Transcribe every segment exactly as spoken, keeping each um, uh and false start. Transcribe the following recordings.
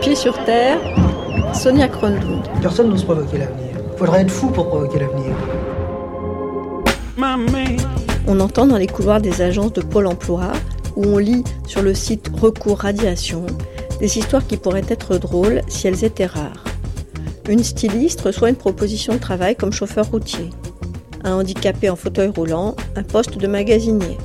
Pieds sur terre, Sonia Kronlund. Personne n'ose provoquer l'avenir. Il faudrait être fou pour provoquer l'avenir. On entend dans les couloirs des agences de Pôle emploi, où on lit sur le site Recours Radiation, des histoires qui pourraient être drôles si elles étaient rares. Une styliste reçoit une proposition de travail comme chauffeur routier. Un handicapé en fauteuil roulant, un poste de magasinier.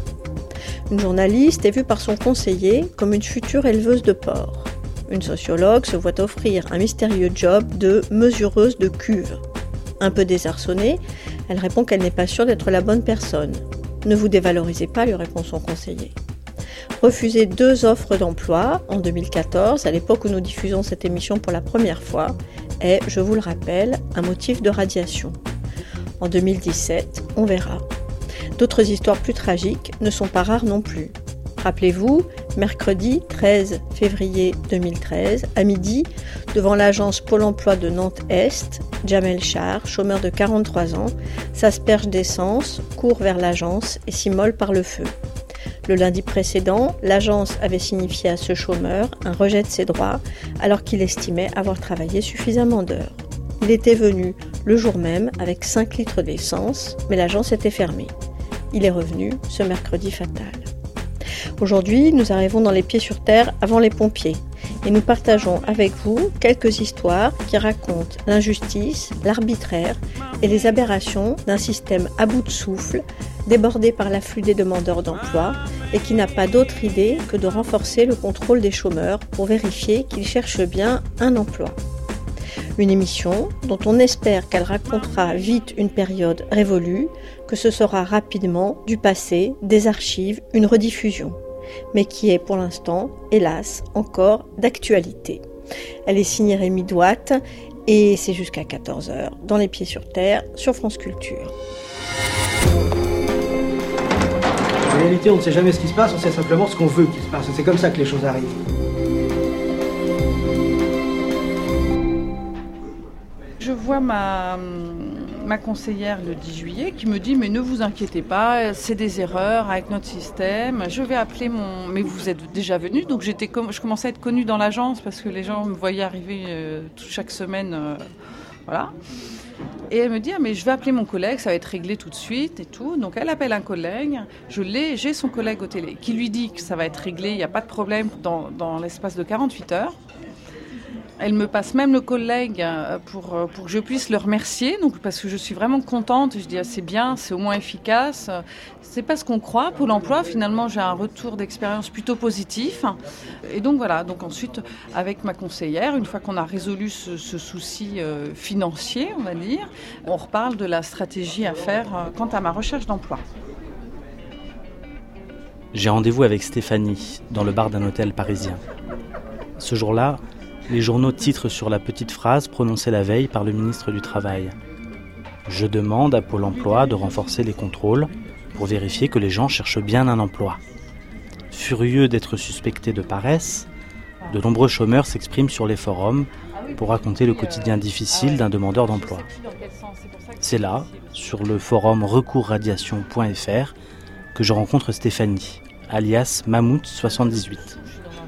Une journaliste est vue par son conseiller comme une future éleveuse de porcs. Une sociologue se voit offrir un mystérieux job de mesureuse de cuve. Un peu désarçonnée, elle répond qu'elle n'est pas sûre d'être la bonne personne. Ne vous dévalorisez pas, lui répond son conseiller. Refuser deux offres d'emploi en deux mille quatorze, à l'époque où nous diffusons cette émission pour la première fois, est, je vous le rappelle, un motif de radiation. En deux mille dix-sept, on verra. D'autres histoires plus tragiques ne sont pas rares non plus. Rappelez-vous, mercredi treize février deux mille treize, à midi, devant l'agence Pôle emploi de Nantes-Est, Jamel Char, chômeur de quarante-trois ans, s'asperge d'essence, court vers l'agence et s'immole par le feu. Le lundi précédent, l'agence avait signifié à ce chômeur un rejet de ses droits alors qu'il estimait avoir travaillé suffisamment d'heures. Il était venu le jour même avec cinq litres d'essence, mais l'agence était fermée. Il est revenu ce mercredi fatal. Aujourd'hui, nous arrivons dans les pieds sur terre avant les pompiers et nous partageons avec vous quelques histoires qui racontent l'injustice, l'arbitraire et les aberrations d'un système à bout de souffle, débordé par l'afflux des demandeurs d'emploi et qui n'a pas d'autre idée que de renforcer le contrôle des chômeurs pour vérifier qu'ils cherchent bien un emploi. Une émission dont on espère qu'elle racontera vite une période révolue, que ce sera rapidement du passé, des archives, une rediffusion, mais qui est pour l'instant, hélas, encore d'actualité. Elle est signée Rémi Douat et c'est jusqu'à quatorze heures dans Les Pieds sur Terre sur France Culture. En réalité, on ne sait jamais ce qui se passe, on sait simplement ce qu'on veut qu'il se passe. C'est comme ça que les choses arrivent. Je vois ma, ma conseillère le dix juillet qui me dit « Mais ne vous inquiétez pas, c'est des erreurs avec notre système. Je vais appeler mon... » Mais vous êtes déjà venu, donc j'étais, je commençais à être connue dans l'agence parce que les gens me voyaient arriver euh, chaque semaine. Euh, voilà. Et elle me dit ah, « Mais je vais appeler mon collègue, ça va être réglé tout de suite et tout. » Donc elle appelle un collègue, je l'ai, j'ai son collègue au télé qui lui dit que ça va être réglé, il n'y a pas de problème dans, dans l'espace de quarante-huit heures. Elle me passe même le collègue pour, pour que je puisse le remercier, donc, parce que je suis vraiment contente. Je dis ah, c'est bien, c'est au moins efficace. C'est pas ce qu'on croit. Pôle emploi, finalement, j'ai un retour d'expérience plutôt positif. Et donc voilà, donc ensuite, avec ma conseillère, une fois qu'on a résolu ce, ce souci euh, financier, on va dire, on reparle de la stratégie à faire euh, quant à ma recherche d'emploi. J'ai rendez-vous avec Stéphanie dans le bar d'un hôtel parisien. Ce jour-là, les journaux titrent sur la petite phrase prononcée la veille par le ministre du Travail. « Je demande à Pôle emploi de renforcer les contrôles pour vérifier que les gens cherchent bien un emploi. » Furieux d'être suspectés de paresse, de nombreux chômeurs s'expriment sur les forums pour raconter le quotidien difficile d'un demandeur d'emploi. C'est là, sur le forum recours radiation point f r, que je rencontre Stéphanie, alias Mammouth soixante-dix-huit.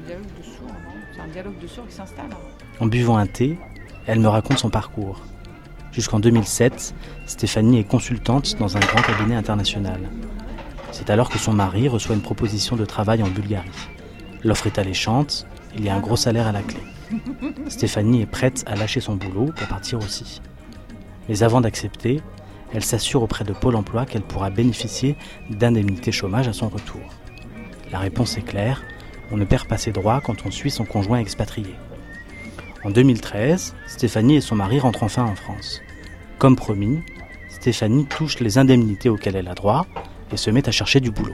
En buvant un thé, elle me raconte son parcours. Jusqu'en deux mille sept, Stéphanie est consultante dans un grand cabinet international. C'est alors que son mari reçoit une proposition de travail en Bulgarie. L'offre est alléchante, il y a un gros salaire à la clé. Stéphanie est prête à lâcher son boulot pour partir aussi. Mais avant d'accepter, elle s'assure auprès de Pôle emploi qu'elle pourra bénéficier d'indemnités chômage à son retour. La réponse est claire, on ne perd pas ses droits quand on suit son conjoint expatrié. En deux mille treize, Stéphanie et son mari rentrent enfin en France. Comme promis, Stéphanie touche les indemnités auxquelles elle a droit et se met à chercher du boulot.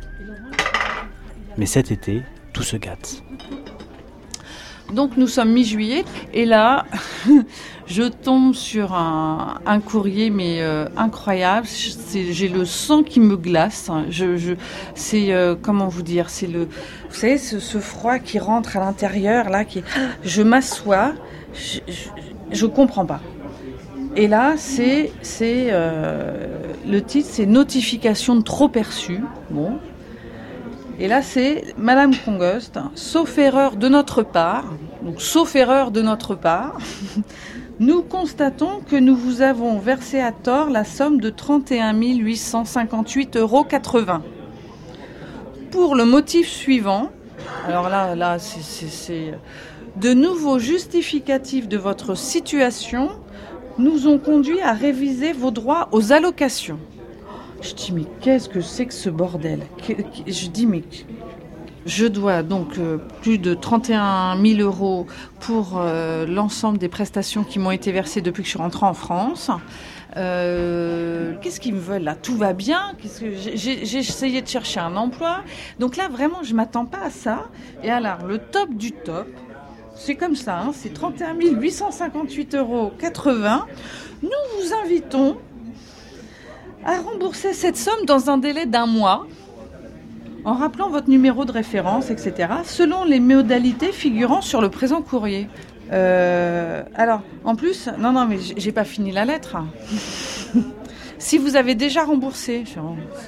Mais cet été, tout se gâte. Donc nous sommes mi-juillet et là, je tombe sur un, un courrier mais euh, incroyable. C'est, j'ai le sang qui me glace. Je, je, c'est euh, comment vous dire, c'est le, vous savez, ce, ce froid qui rentre à l'intérieur là, qui, je m'assois, je, je, je comprends pas. Et là, c'est, c'est euh, le titre, c'est notification de trop perçue. Bon. Et là, c'est Madame Congost, sauf erreur de notre part, donc sauf erreur de notre part, nous constatons que nous vous avons versé à tort la somme de trente et un mille huit cent cinquante-huit euros quatre-vingts. Pour le motif suivant, alors là, là c'est, c'est, c'est de nouveaux justificatifs de votre situation nous ont conduit à réviser vos droits aux allocations. Je dis, mais qu'est-ce que c'est que ce bordel ? Je dis, mais je dois donc euh, plus de trente et un mille euros pour euh, l'ensemble des prestations qui m'ont été versées depuis que je suis rentrée en France. Euh, qu'est-ce qu'ils me veulent là ? Tout va bien ? Qu'est-ce que j'ai, j'ai, j'ai essayé de chercher un emploi. Donc là, vraiment, je ne m'attends pas à ça. Et alors, le top du top, c'est comme ça, hein, c'est trente et un mille huit cent cinquante-huit euros quatre-vingts. Nous vous invitons à rembourser cette somme dans un délai d'un mois, en rappelant votre numéro de référence, et cetera, selon les modalités figurant sur le présent courrier. Euh, alors, en plus, non, non, mais j'ai pas fini la lettre. Si vous avez déjà remboursé, je...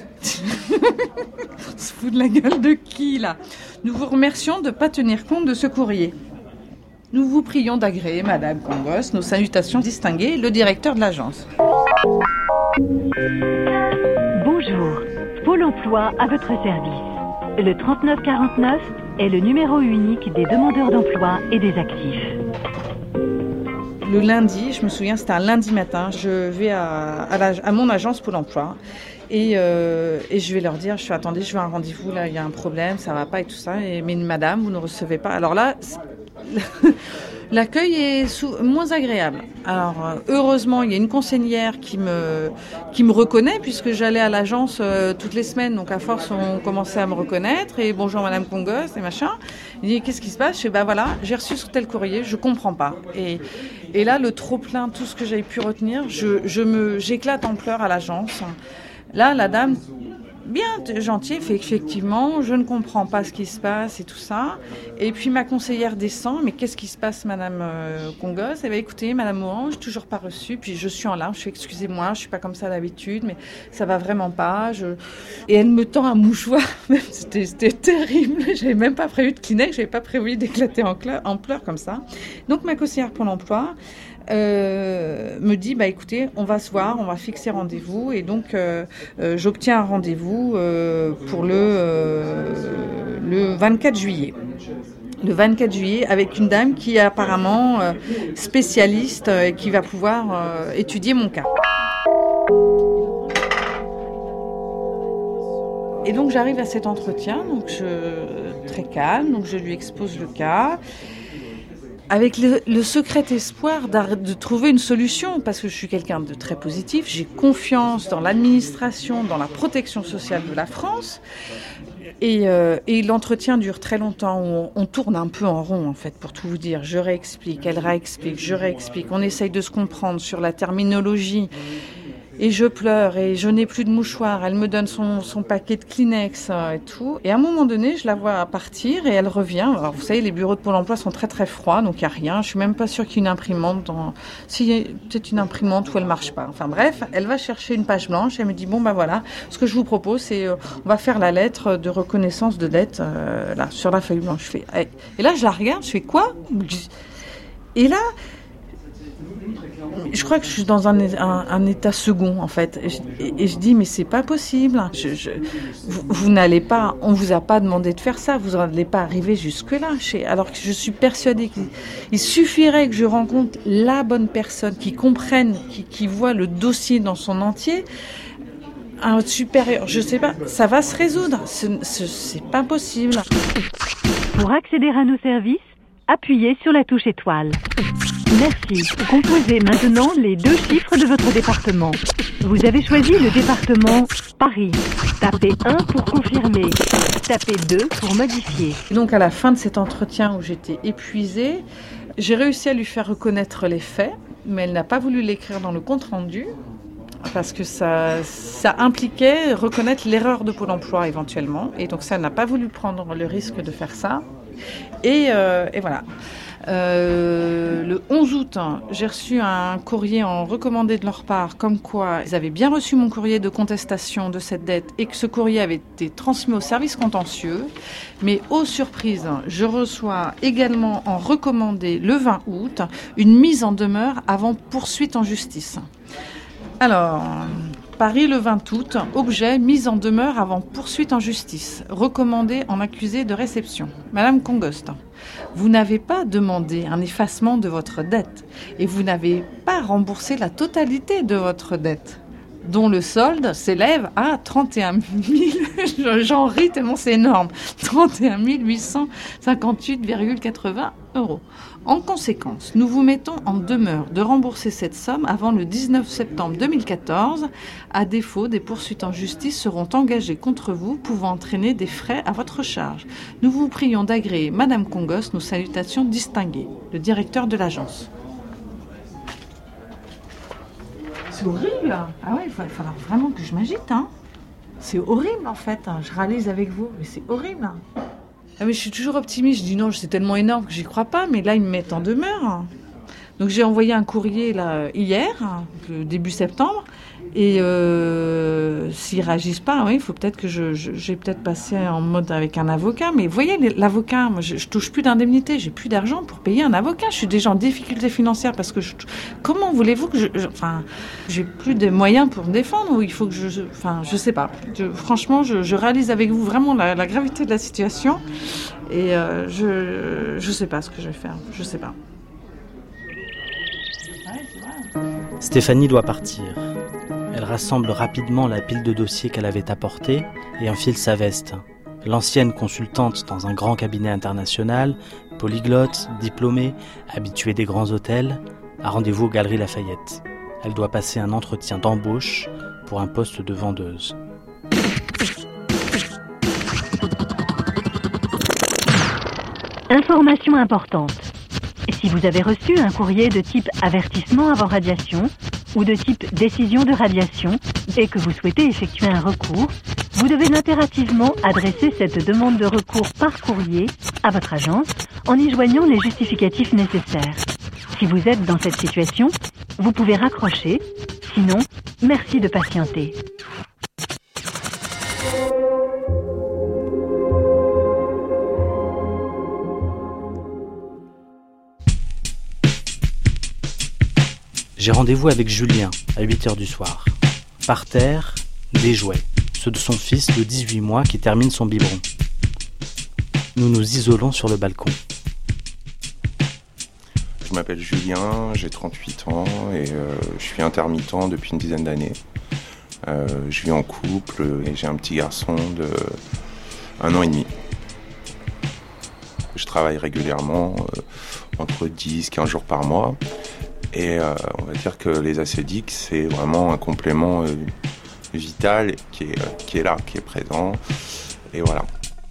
on se fout de la gueule de qui, là ? Nous vous remercions de ne pas tenir compte de ce courrier. Nous vous prions d'agréer, Madame Congos, nos salutations distinguées, le directeur de l'agence. Bonjour, Pôle emploi à votre service. Le trente-neuf quarante-neuf est le numéro unique des demandeurs d'emploi et des actifs. Le lundi, je me souviens, c'était un lundi matin, je vais à, à, la, à mon agence Pôle emploi et, euh, et je vais leur dire, je suis attendez, je veux un rendez-vous, là, il y a un problème, ça va pas et tout ça. Et, mais madame, vous ne recevez pas. Alors là, l'accueil est sous, moins agréable. Alors, heureusement, il y a une conseillère qui me, qui me reconnaît, puisque j'allais à l'agence euh, toutes les semaines. Donc, à force, on commençait à me reconnaître. Et bonjour, Madame Congos, et machin. Il dit, qu'est-ce qui se passe ? Je fais, bah voilà, j'ai reçu ce tel courrier, je comprends pas. Et, et là, le trop-plein, tout ce que j'avais pu retenir, je, je me, j'éclate en pleurs à l'agence. Là, la dame... bien gentil, fait effectivement, je ne comprends pas ce qui se passe et tout ça. Et puis ma conseillère descend, mais qu'est-ce qui se passe, Madame euh, Congos ? Eh bien, écoutez, Madame Orange, toujours pas reçu. Puis je suis en larmes, je fais excusez-moi, je suis pas comme ça d'habitude, mais ça va vraiment pas. Je... Et elle me tend un mouchoir, c'était, c'était terrible. J'avais même pas prévu de Kleenex, j'avais pas prévu d'éclater en, cla- en pleurs comme ça. Donc ma conseillère pour l'emploi Euh, me dit bah écoutez, on va se voir, on va fixer rendez-vous et donc euh, euh, j'obtiens un rendez-vous euh, pour le euh, le vingt-quatre juillet. Le vingt-quatre juillet avec une dame qui est apparemment euh, spécialiste et euh, qui va pouvoir euh, étudier mon cas. Et donc j'arrive à cet entretien, donc je, très calme, donc je lui expose le cas. Avec le, le secret espoir de trouver une solution, parce que je suis quelqu'un de très positif, j'ai confiance dans l'administration, dans la protection sociale de la France, et, euh, et l'entretien dure très longtemps, on, on tourne un peu en rond en fait, pour tout vous dire. Je réexplique, elle réexplique, je réexplique, on essaye de se comprendre sur la terminologie. Et je pleure et je n'ai plus de mouchoir. Elle me donne son, son paquet de Kleenex et tout. Et à un moment donné, je la vois partir et elle revient. Alors vous savez, les bureaux de Pôle emploi sont très très froids, donc il n'y a rien. Je suis même pas sûre qu'il y ait une imprimante. Dans... S'il y a peut-être une imprimante où elle marche pas. Enfin bref, elle va chercher une page blanche et elle me dit bon ben voilà, ce que je vous propose, c'est euh, on va faire la lettre de reconnaissance de dette euh, là sur la feuille blanche. Je fais hey. Et là je la regarde, je fais quoi ? Et là. Je crois que je suis dans un, un, un état second en fait et je, et, et je dis mais c'est pas possible. Je, je, vous, vous n'allez pas, on vous a pas demandé de faire ça, vous n'allez pas arriver jusque là. Alors que je suis persuadée qu'il il suffirait que je rencontre la bonne personne qui comprenne, qui, qui voit le dossier dans son entier. Un supérieur, je sais pas, ça va se résoudre. Ce, ce, c'est pas possible. Pour accéder à nos services, appuyez sur la touche étoile. Merci. Composez maintenant les deux chiffres de votre département. Vous avez choisi le département Paris. Tapez un pour confirmer. Tapez deux pour modifier. Et donc à la fin de cet entretien où j'étais épuisée, j'ai réussi à lui faire reconnaître les faits, mais elle n'a pas voulu l'écrire dans le compte-rendu. parce que ça, ça impliquait reconnaître l'erreur de Pôle emploi éventuellement. Et donc ça, elle n'a pas voulu prendre le risque de faire ça. Et, euh, et voilà. Euh, le onze août, j'ai reçu un courrier en recommandé de leur part, comme quoi ils avaient bien reçu mon courrier de contestation de cette dette et que ce courrier avait été transmis au service contentieux. Mais aux surprises, je reçois également en recommandé le vingt août une mise en demeure avant poursuite en justice. Alors, Paris le vingt août, objet mise en demeure avant poursuite en justice, recommandé en accusé de réception. Madame Congost, vous n'avez pas demandé un effacement de votre dette et vous n'avez pas remboursé la totalité de votre dette, dont le solde s'élève à trente et un mille, j'en ris tellement c'est énorme, trente et un mille huit cent cinquante-huit virgule quatre-vingts euros. En conséquence, nous vous mettons en demeure de rembourser cette somme avant le dix-neuf septembre deux mille quatorze. À défaut, des poursuites en justice seront engagées contre vous, pouvant entraîner des frais à votre charge. Nous vous prions d'agréer, Madame Congost, nos salutations distinguées. Le directeur de l'agence. C'est horrible. Ah ouais, il va falloir vraiment que je m'agite, hein. C'est horrible, en fait. Hein. Je réalise avec vous, mais c'est horrible. Ah mais je suis toujours optimiste. Je dis non, c'est tellement énorme que j'y crois pas. Mais là, ils me mettent en demeure. Donc j'ai envoyé un courrier là hier, le début septembre. Et euh, s'ils réagissent pas, oui, il faut peut-être que je, je j'ai peut-être passé en mode avec un avocat. Mais vous voyez, l'avocat, moi, je, je touche plus d'indemnité, j'ai plus d'argent pour payer un avocat. Je suis déjà en difficulté financière parce que je, comment voulez-vous que je, je, enfin, j'ai plus de moyens pour me défendre ou il faut que je, je enfin, je sais pas. Je, franchement, je, je réalise avec vous vraiment la, la gravité de la situation et euh, je, je sais pas ce que je vais faire. Je sais pas. Stéphanie doit partir. Elle rassemble rapidement la pile de dossiers qu'elle avait apportés et enfile sa veste. L'ancienne consultante dans un grand cabinet international, polyglotte, diplômée, habituée des grands hôtels, a rendez-vous aux Galeries Lafayette. Elle doit passer un entretien d'embauche pour un poste de vendeuse. Information importante. Si vous avez reçu un courrier de type avertissement avant radiation ou de type décision de radiation et que vous souhaitez effectuer un recours, vous devez impérativement adresser cette demande de recours par courrier à votre agence en y joignant les justificatifs nécessaires. Si vous êtes dans cette situation, vous pouvez raccrocher. Sinon, merci de patienter. J'ai rendez-vous avec Julien à huit heures du soir. Par terre, des jouets, ceux de son fils de dix-huit mois qui termine son biberon. Nous nous isolons sur le balcon. Je m'appelle Julien, j'ai trente-huit ans et euh, je suis intermittent depuis une dizaine d'années. Euh, je vis en couple et j'ai un petit garçon de un an et demi. Je travaille régulièrement, euh, entre dix à quinze jours par mois. Et euh, on va dire que les acédiques, c'est vraiment un complément euh, vital qui est, euh, qui est là, qui est présent. Et voilà.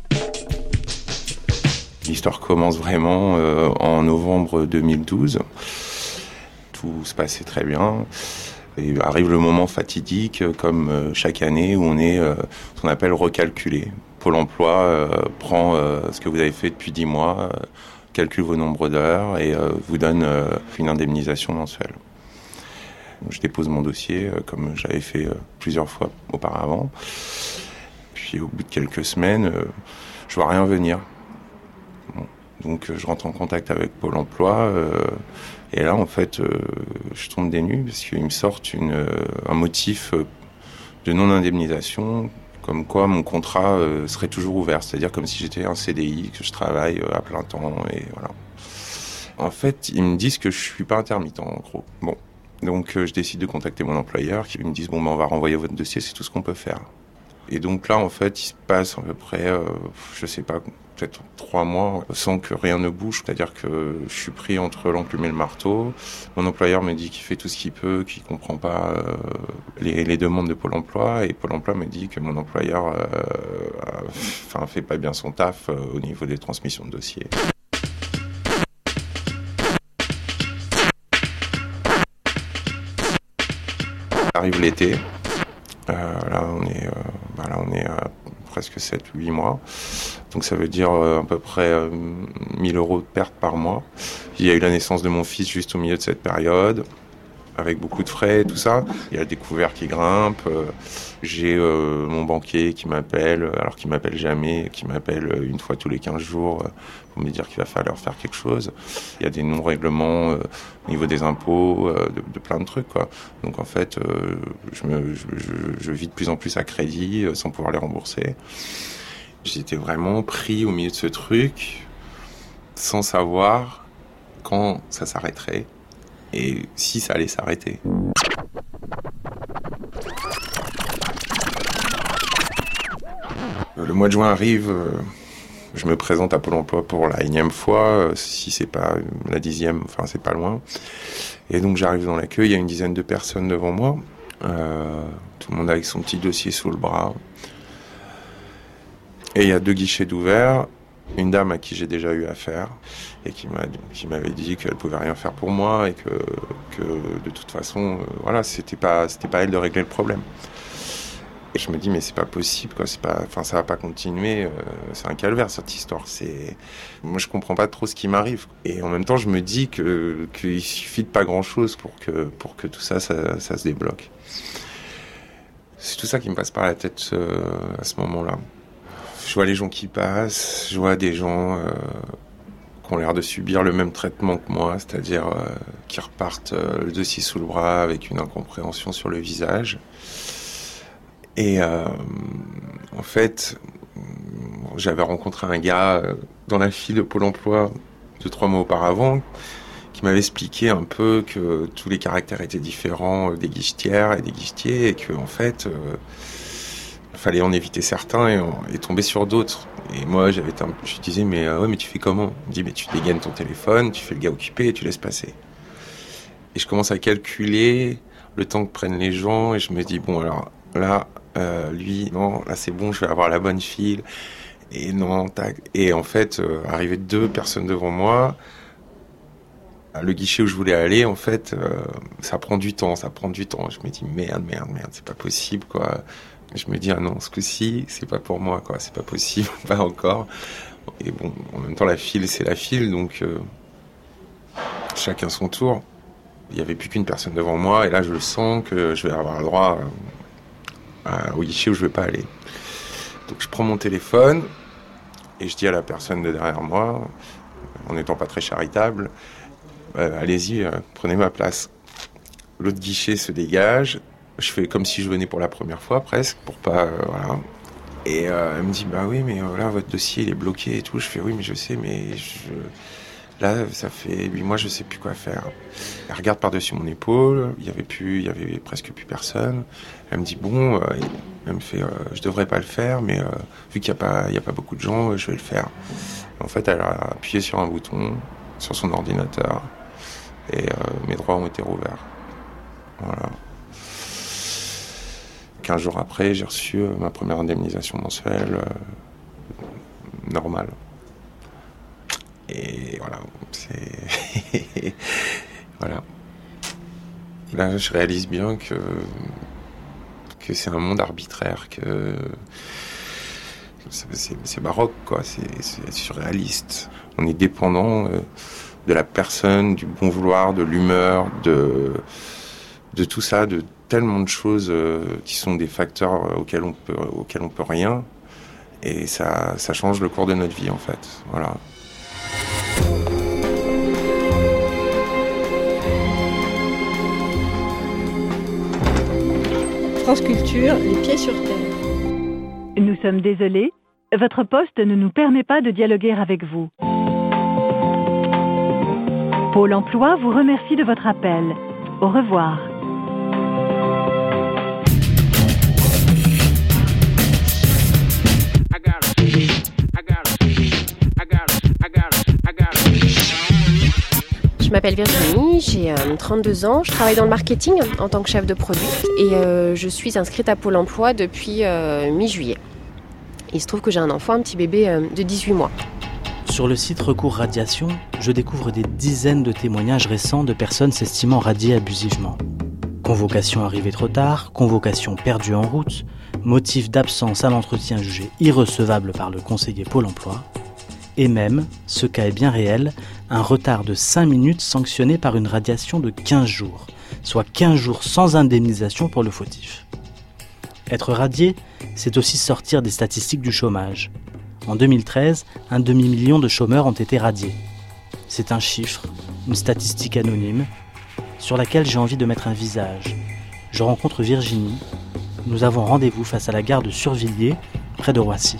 L'histoire commence vraiment euh, en novembre deux mille douze. Tout se passait très bien. Et arrive le moment fatidique, comme euh, chaque année, où on est euh, ce qu'on appelle recalculé. Pôle emploi euh, prend euh, ce que vous avez fait depuis dix mois, euh, calcule vos nombres d'heures et euh, vous donne euh, une indemnisation mensuelle. Je dépose mon dossier euh, comme j'avais fait euh, plusieurs fois auparavant. Puis au bout de quelques semaines, euh, je vois rien venir. Bon. Donc euh, je rentre en contact avec Pôle emploi euh, et là en fait euh, je tombe des nues parce qu'ils me sortent une, euh, un motif euh, de non-indemnisation. Comme quoi mon contrat euh, serait toujours ouvert, c'est-à-dire comme si j'étais un C D I, que je travaille euh, à plein temps, et voilà. En fait, ils me disent que je suis pas intermittent, en gros. Bon, donc euh, je décide de contacter mon employeur, qui me disent bon ben on va renvoyer votre dossier, c'est tout ce qu'on peut faire. Et donc là, en fait, il se passe à peu près, euh, je sais pas, peut-être trois mois sans que rien ne bouge. C'est-à-dire que je suis pris entre l'enclume et le marteau. Mon employeur me dit qu'il fait tout ce qu'il peut, qu'il comprend pas euh, les, les demandes de Pôle emploi. Et Pôle emploi me dit que mon employeur euh, enfin, fait pas bien son taf euh, au niveau des transmissions de dossiers. Arrive arrive l'été. Euh, là, on est, euh, bah là, on est à presque sept ou huit mois. Donc ça veut dire euh, à peu près euh, mille euros de perte par mois. Il y a eu la naissance de mon fils juste au milieu de cette période, avec beaucoup de frais et tout ça. Il y a le découvert qui grimpe. Euh, j'ai euh, mon banquier qui m'appelle, alors qu'il m'appelle jamais, qui m'appelle une fois tous les quinze jours euh, pour me dire qu'il va falloir faire quelque chose. Il y a des non-règlements euh, au niveau des impôts, euh, de, de plein de trucs, quoi. Donc en fait, euh, je, me, je, je, je vis de plus en plus à crédit euh, sans pouvoir les rembourser. J'étais vraiment pris au milieu de ce truc sans savoir quand ça s'arrêterait et si ça allait s'arrêter. Le mois de juin arrive, je me présente à Pôle emploi pour la énième fois, si c'est pas la dixième, enfin c'est pas loin. Et donc j'arrive dans l'accueil, il y a une dizaine de personnes devant moi, euh, tout le monde avec son petit dossier sous le bras. Et il y a deux guichets d'ouvert, une dame à qui j'ai déjà eu affaire et qui, m'a, qui m'avait dit qu'elle pouvait rien faire pour moi et que, que de toute façon, euh, voilà, c'était pas, c'était pas elle de régler le problème. Et je me dis mais c'est pas possible, quoi, c'est pas, enfin ça va pas continuer, euh, c'est un calvaire cette histoire. C'est, moi je comprends pas trop ce qui m'arrive. Et en même temps je me dis que qu'il suffit de pas grand chose pour que pour que tout ça ça, ça se débloque. C'est tout ça qui me passe par la tête euh, à ce moment-là. Je vois les gens qui passent, je vois des gens euh, qui ont l'air de subir le même traitement que moi, c'est-à-dire euh, qui repartent euh, le dossier sous le bras avec une incompréhension sur le visage. Et euh, en fait, j'avais rencontré un gars euh, dans la file de Pôle emploi deux, trois mois auparavant qui m'avait expliqué un peu que tous les caractères étaient différents des guichetières et des guichetiers et que en fait... Euh, il fallait en éviter certains et, et tomber sur d'autres. Et moi, j'avais un, je lui disais, mais euh, ouais, mais tu fais comment ? Il me dit, mais tu dégaines ton téléphone, tu fais le gars occupé et tu laisses passer. Et je commence à calculer le temps que prennent les gens et je me dis, bon, alors là, euh, lui, non, là c'est bon, je vais avoir la bonne file. Et non, tac. Et en fait, euh, arrivé deux personnes devant moi, le guichet où je voulais aller, en fait, euh, ça prend du temps, ça prend du temps. Je me dis, merde, merde, merde, c'est pas possible, quoi. Je me dis, ah non, ce coup-ci, c'est pas pour moi, quoi, c'est pas possible, pas encore. Et bon, en même temps, la file, c'est la file, donc euh, chacun son tour. Il n'y avait plus qu'une personne devant moi, et là, je le sens que je vais avoir le droit à, au guichet où je vais pas aller. Donc, je prends mon téléphone, et je dis à la personne de derrière moi, en n'étant pas très charitable, euh, allez-y, euh, prenez ma place. L'autre guichet se dégage. Je fais comme si je venais pour la première fois, presque, pour pas... Euh, voilà. Et euh, elle me dit, bah oui, mais euh, là, votre dossier, il est bloqué et tout. Je fais, oui, mais je sais, mais je... là, ça fait huit mois, je sais plus quoi faire. Elle regarde par-dessus mon épaule, il y avait plus, il y avait presque plus personne. Elle me dit, bon, euh, elle me fait, euh, je devrais pas le faire, mais euh, vu qu'il y a pas, il y a pas beaucoup de gens, je vais le faire. En fait, elle a appuyé sur un bouton, sur son ordinateur, et euh, mes droits ont été rouverts. Voilà. quinze jours après, j'ai reçu euh, ma première indemnisation mensuelle euh, normale. Et voilà, c'est... voilà. Là, je réalise bien que, que c'est un monde arbitraire, que c'est, c'est, c'est baroque, quoi, c'est, c'est surréaliste. On est dépendant euh, de la personne, du bon vouloir, de l'humeur, de, de tout ça, de tellement de choses euh, qui sont des facteurs auxquels on peut, auxquels on peut rien. Et ça, ça change le cours de notre vie, en fait. Voilà. France Culture, les pieds sur terre. Nous sommes désolés, votre poste ne nous permet pas de dialoguer avec vous. Pôle emploi vous remercie de votre appel. Au revoir. Je m'appelle Virginie, j'ai euh, trente-deux ans, je travaille dans le marketing en tant que chef de produit et euh, je suis inscrite à Pôle emploi depuis euh, mi-juillet. Il se trouve que j'ai un enfant, un petit bébé euh, de dix-huit mois. Sur le site Recours Radiation, je découvre des dizaines de témoignages récents de personnes s'estimant radiées abusivement. Convocation arrivée trop tard, convocation perdue en route, motif d'absence à l'entretien jugé irrecevable par le conseiller Pôle emploi, et même, ce cas est bien réel, un retard de cinq minutes sanctionné par une radiation de quinze jours, soit quinze jours sans indemnisation pour le fautif. Être radié, c'est aussi sortir des statistiques du chômage. En deux mille treize, un demi-million de chômeurs ont été radiés. C'est un chiffre, une statistique anonyme, sur laquelle j'ai envie de mettre un visage. Je rencontre Virginie. Nous avons rendez-vous face à la gare de Survilliers, près de Roissy.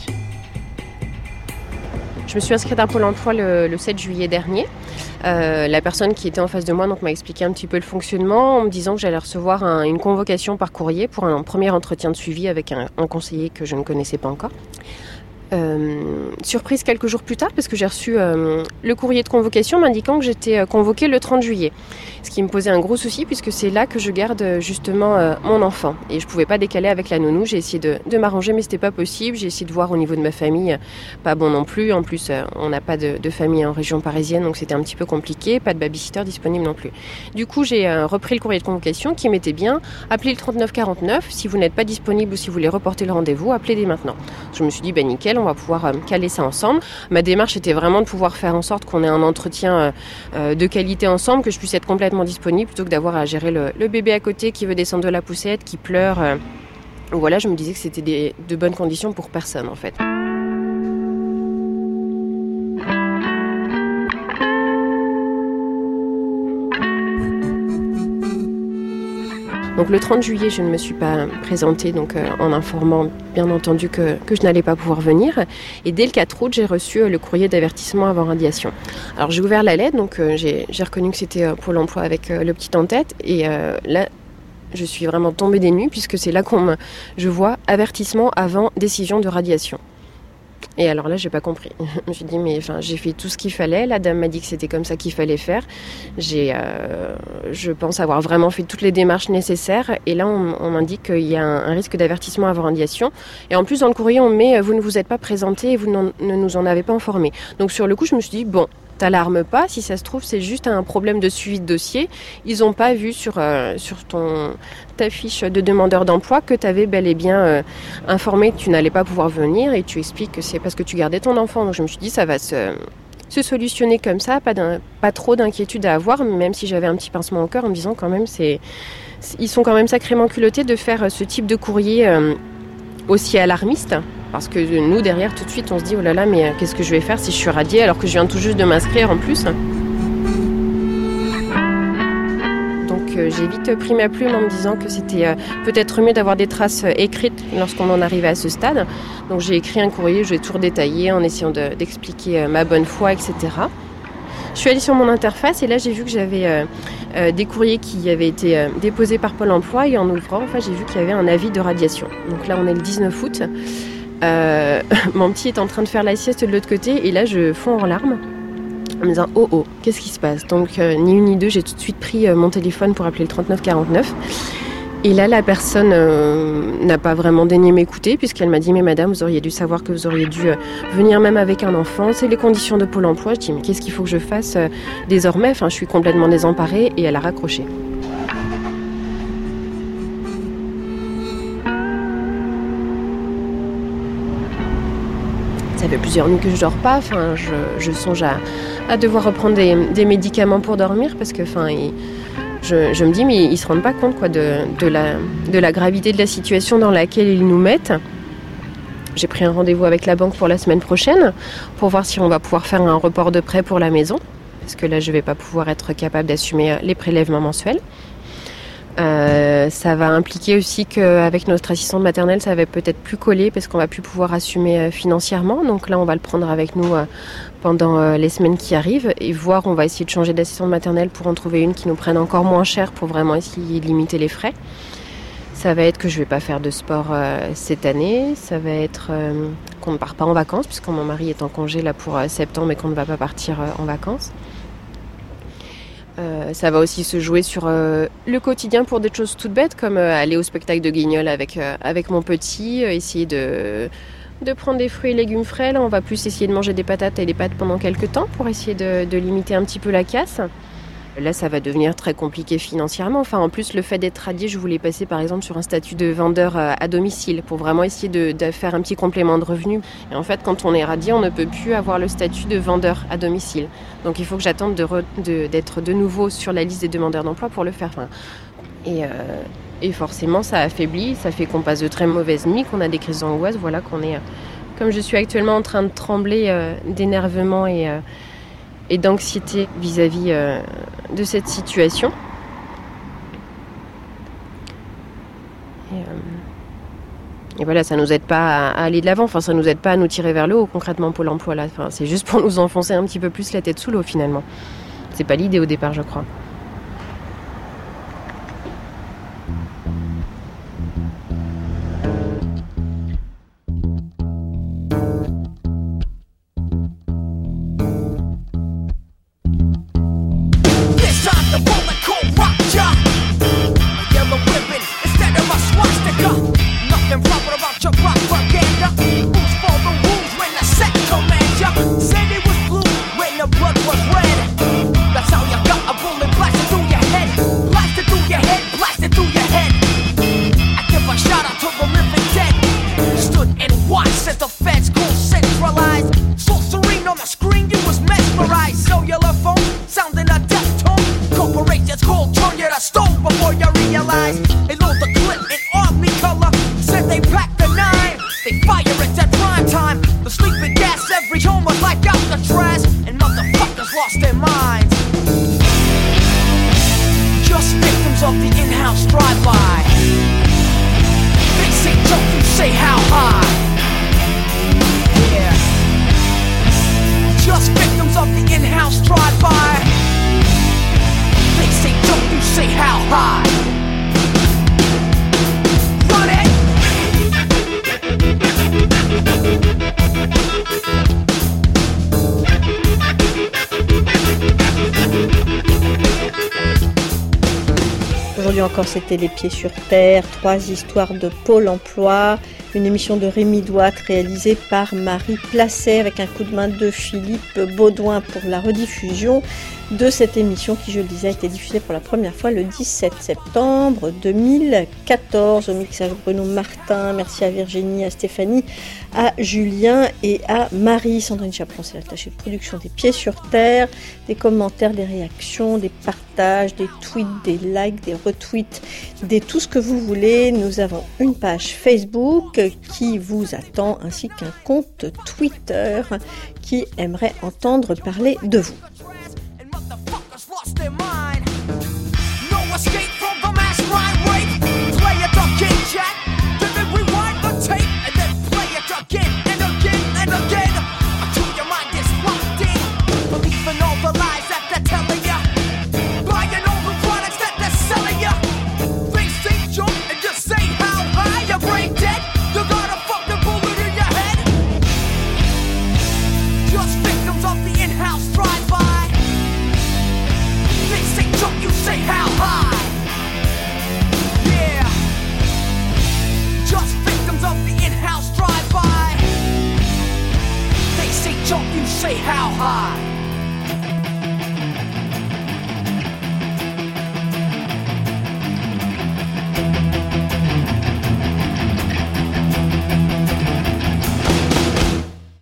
Je me suis inscrite à Pôle emploi le, le sept juillet dernier. Euh, la personne qui était en face de moi donc, m'a expliqué un petit peu le fonctionnement en me disant que j'allais recevoir un, une convocation par courrier pour un premier entretien de suivi avec un, un conseiller que je ne connaissais pas encore. Euh, surprise quelques jours plus tard parce que j'ai reçu euh, le courrier de convocation m'indiquant que j'étais convoquée le trente juillet, ce qui me posait un gros souci puisque c'est là que je garde justement euh, mon enfant et je pouvais pas décaler avec la nounou. J'ai essayé de, de m'arranger mais c'était pas possible. J'ai essayé de voir au niveau de ma famille, pas bon non plus. En plus euh, on n'a pas de, de famille en région parisienne donc c'était un petit peu compliqué, pas de babysitter disponible non plus. Du coup j'ai euh, repris le courrier de convocation qui m'était bien, appelez le trente-neuf quarante-neuf, si vous n'êtes pas disponible ou si vous voulez reporter le rendez-vous, appelez dès maintenant. Je me suis dit bah nickel, on va pouvoir euh, caler ça ensemble. Ma démarche était vraiment de pouvoir faire en sorte qu'on ait un entretien euh, de qualité ensemble, que je puisse être complètement disponible plutôt que d'avoir à gérer le, le bébé à côté qui veut descendre de la poussette, qui pleure. Euh. Voilà, je me disais que c'était des, de bonnes conditions pour personne en fait. Donc le trente juillet, je ne me suis pas présentée donc, euh, en informant bien entendu que, que je n'allais pas pouvoir venir. Et dès le quatre août, j'ai reçu euh, le courrier d'avertissement avant radiation. Alors j'ai ouvert la lettre, donc euh, j'ai, j'ai reconnu que c'était euh, Pôle emploi avec euh, le petit en tête. Et euh, là, je suis vraiment tombée des nues puisque c'est là qu'on me, je vois avertissement avant décision de radiation. Et alors là, j'ai pas compris. Je me suis dit, mais enfin, j'ai fait tout ce qu'il fallait. La dame m'a dit que c'était comme ça qu'il fallait faire. J'ai, euh, je pense avoir vraiment fait toutes les démarches nécessaires. Et là, on, on m'indique qu'il y a un, un risque d'avertissement avant radiation. Et en plus, dans le courrier, on met, vous ne vous êtes pas présenté et vous ne nous en avez pas informé. Donc sur le coup, je me suis dit, bon, t'alarme pas, si ça se trouve, c'est juste un problème de suivi de dossier. Ils n'ont pas vu sur, euh, sur ton, ta fiche de demandeur d'emploi que tu avais bel et bien euh, informé que tu n'allais pas pouvoir venir et tu expliques que c'est parce que tu gardais ton enfant. Donc je me suis dit, ça va se, se solutionner comme ça, pas, d'un, pas trop d'inquiétude à avoir, même si j'avais un petit pincement au cœur en me disant quand même, c'est, ils sont quand même sacrément culottés de faire ce type de courrier euh, aussi alarmiste. Parce que nous, derrière, tout de suite, on se dit « Oh là là, mais qu'est-ce que je vais faire si je suis radiée alors que je viens tout juste de m'inscrire en plus ?» Donc euh, j'ai vite pris ma plume en me disant que c'était euh, peut-être mieux d'avoir des traces euh, écrites lorsqu'on en arrivait à ce stade. Donc j'ai écrit un courrier, je l'ai tout redétaillé en essayant de, d'expliquer euh, ma bonne foi, et cetera. Je suis allée sur mon interface et là j'ai vu que j'avais euh, euh, des courriers qui avaient été euh, déposés par Pôle emploi et en ouvrant, enfin, j'ai vu qu'il y avait un avis de radiation. Donc là on est le dix-neuf août. Euh, mon petit est en train de faire la sieste de l'autre côté et là je fonds en larmes en me disant oh oh, qu'est-ce qui se passe? Donc euh, ni une ni deux, j'ai tout de suite pris euh, mon téléphone pour appeler le trente-neuf quarante-neuf et là la personne euh, n'a pas vraiment daigné m'écouter puisqu'elle m'a dit mais madame, vous auriez dû savoir que vous auriez dû euh, venir même avec un enfant, c'est les conditions de Pôle emploi. Je dis mais qu'est-ce qu'il faut que je fasse euh, désormais? Enfin je suis complètement désemparée et elle a raccroché. Ça fait plusieurs nuits que je dors pas. Enfin, je, je songe à, à devoir reprendre des, des médicaments pour dormir parce que, enfin, il, je, je me dis mais ils se rendent pas compte quoi de, de la de la gravité de la situation dans laquelle ils nous mettent. J'ai pris un rendez-vous avec la banque pour la semaine prochaine pour voir si on va pouvoir faire un report de prêt pour la maison parce que là je vais pas pouvoir être capable d'assumer les prélèvements mensuels. Euh, ça va impliquer aussi qu'avec notre assistante maternelle, ça va peut-être plus coller parce qu'on va plus pouvoir assumer euh, financièrement. Donc là, on va le prendre avec nous euh, pendant euh, les semaines qui arrivent et voir, on va essayer de changer d'assistante maternelle pour en trouver une qui nous prenne encore moins cher pour vraiment essayer de limiter les frais. Ça va être que je vais pas faire de sport euh, cette année. Ça va être euh, qu'on ne part pas en vacances puisque mon mari est en congé là pour euh, septembre et qu'on ne va pas partir euh, en vacances. Euh, ça va aussi se jouer sur euh, le quotidien pour des choses toutes bêtes comme euh, aller au spectacle de Guignol avec, euh, avec mon petit, euh, essayer de, de prendre des fruits et légumes frais. Là, on va plus essayer de manger des patates et des pâtes pendant quelques temps pour essayer de, de limiter un petit peu la casse. Là, ça va devenir très compliqué financièrement. Enfin, en plus, le fait d'être radié, je voulais passer par exemple sur un statut de vendeur à domicile pour vraiment essayer de, de faire un petit complément de revenu. Et en fait, quand on est radié, on ne peut plus avoir le statut de vendeur à domicile. Donc, il faut que j'attende de re, de, d'être de nouveau sur la liste des demandeurs d'emploi pour le faire. Enfin, et, euh, et forcément, ça affaiblit. Ça fait qu'on passe de très mauvaises nuits, qu'on a des crises d'angoisse. Voilà, qu'on est, comme je suis actuellement en train de trembler euh, d'énervement et... Euh, et d'anxiété vis-à-vis euh, de cette situation. Et, euh, et voilà, ça nous aide pas à, à aller de l'avant, enfin ça nous aide pas à nous tirer vers le haut concrètement Pôle emploi là. Enfin, c'est juste pour nous enfoncer un petit peu plus la tête sous l'eau finalement. C'est pas l'idée au départ, je crois. Aujourd'hui encore, c'était Les Pieds sur Terre, trois histoires de Pôle emploi, une émission de Rémi Douat réalisée par Marie Placet avec un coup de main de Philippe Baudouin pour la rediffusion de cette émission qui, je le disais, a été diffusée pour la première fois le dix-sept septembre deux mille quatorze. Au mixage Bruno Martin, merci à Virginie, à Stéphanie, à Julien et à Marie. Sandrine Chaperon, c'est l'attachée de production des Pieds sur Terre. Des commentaires, des réactions, des partages, des tweets, des likes, des retweets, des tout ce que vous voulez. Nous avons une page Facebook qui vous attend ainsi qu'un compte Twitter qui aimerait entendre parler de vous. Their mind. No escape from the mass mind rape. Play it again, Jack. Then rewind the tape and then play it again and again and again until your mind is locked in. Believing all the lies that they're telling ya. Buying all the products that they're selling ya. They say jump and just say how high. Your brain dead. You got a fucking bullet in your head. Just victims of the in-house drive-by. They say jump, you say how high. Yeah. Just victims of the in-house drive-by. They say jump, you say how high.